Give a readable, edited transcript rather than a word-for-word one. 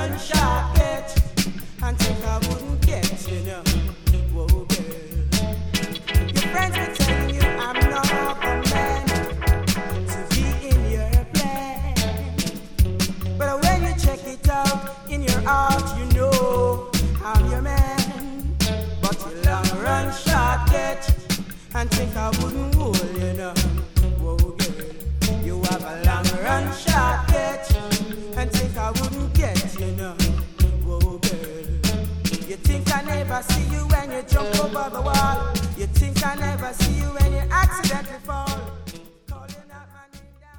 run short get and think I wouldn't get you know. Whoa, girl. Your friends were telling you I'm not the man to be in your plan. But when you check it out in your heart, you know I'm your man. But you long run short get and think I wouldn't hold you know. Whoa, girl. You have a long run short get and think I wouldn't get you know. Whoa, girl. You think I never see you when you jump over the wall. You think I never see you when you accidentally fall.